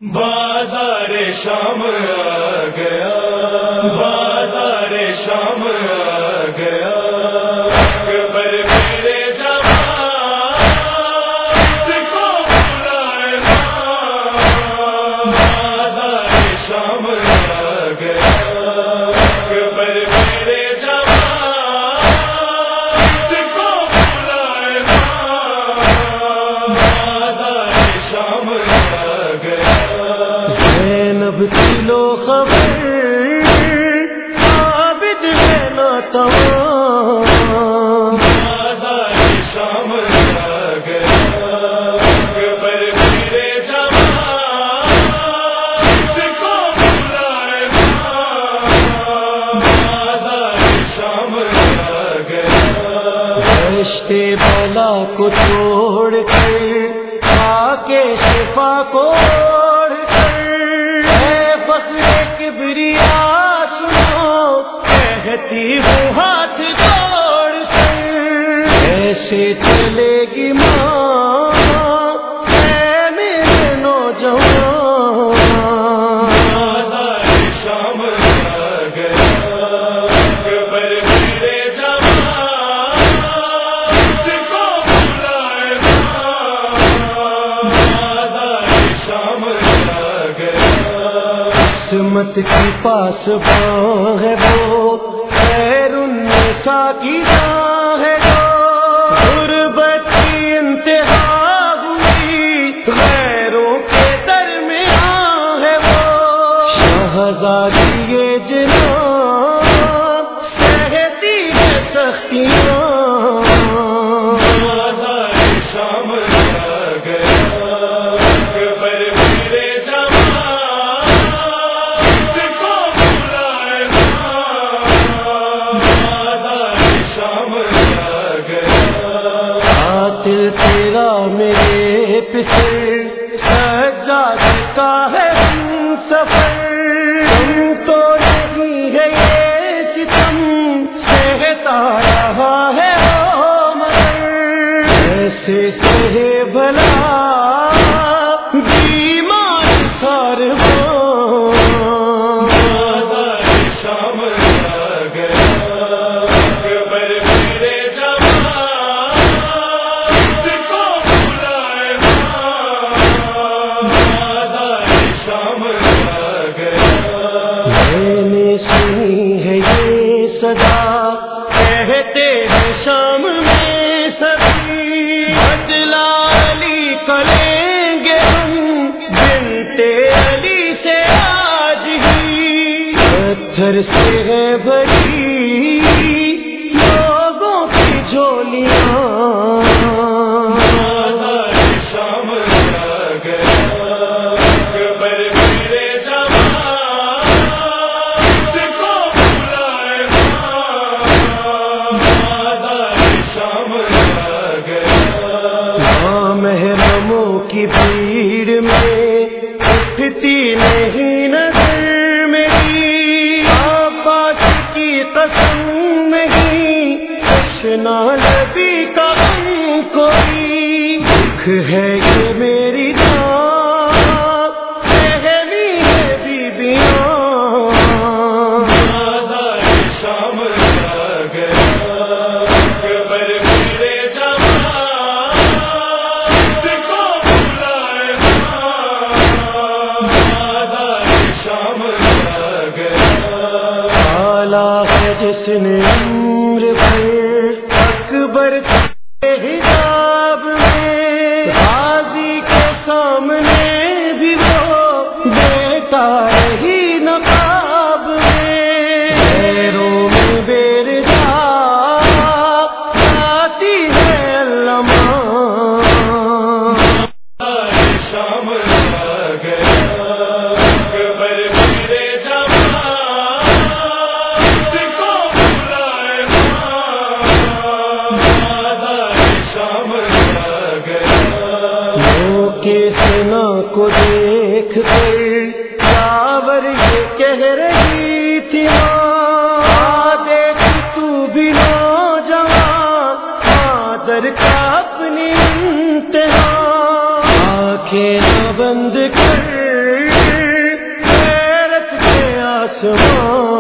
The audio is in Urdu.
بازار شام آ گیا، بازار شام آ گیا، اکبر میرے جوان اس کو بلائے بازار شام آ گیا، اکبر میرے جوان اس کو بلائے بازار شام آ گیا۔ زینب کی لو خبر عابد ہے ناتواں، بازار شام آ گیا، اکبر میرے جوان اس کو بلائے بازار شام آ گیا۔ رشتے بلا کو چھوڑ کر آ کے شفا کو کبریا سنو کہتی ہوں ہاتھ جوڑ کر، ایسے چلے گی ماں اے میرے نوجوان۔ بازار شام آ گیا، اکبر میرے جوان اس کو بلائے بازار شام آ گیا۔ قسمت کی پاس باں ہے وہ خیر النساء کی راہ ہے جو، غربت کی انتہا ہوئی غیروں کے درمیان ہے وہ، شہزادی یہ جنان سہتی ہے سختیاں۔ بازار شام آ گیا، اکبر میرے جوان اس کو بلائے بازار شام آ گیا۔ قاتل تیرا میرے پسر سجاد کا ہے ہم سفر، تم تو نہیں ہے یہ ستم سہتا رہا ہے وہ مگر، ایسے سہے بھلا بیمار سارواں۔ بازار شام آ گیا، اکبر میرے جوان اس کو بلائے بازار شام آ گیا۔ میں نے سنی ہے یہ صدا کہتے ہیں شام میں سبھی، بدلہ علی کا لیں گے ہم بنتے علی سے آج ہی، پتھر سے ہے بھری لوگوں کی جھولیاں۔ بازار شام آ گیا، اکبر میرے جوان اس کو بلائے بازار شام آ گیا۔ محرموں کی بھیڑ میں اٹھتی نہیں نظر میری، عباس کی قسم نہیں اشنا نبی کا غم کوئی، دکھ ہے یہ میری جان پہلی ہے بیبیاں۔ بازار شام آ گیا، اکبر میرے جوان اس کو بلائے بازار شام آ گیا۔ آلہ ہے جس نے عمر بھر اکبر کے حجاب میں، غازی کے سامنے بھی وہ بیٹا رہی نقاب میں، پیروں میں بیردا آتی ہے علماء۔ بازار شام آ گیا، اکبر میرے جوان اس کو بلائے بازار شام آ گیا۔ کے سنا کو دیکھ کر یاور یہ کہہ رہی تھی ماں، دیکھ تو بھی نوجوان مادر کا اپنی انتہا، آنکھیں نہ بند کر آسمان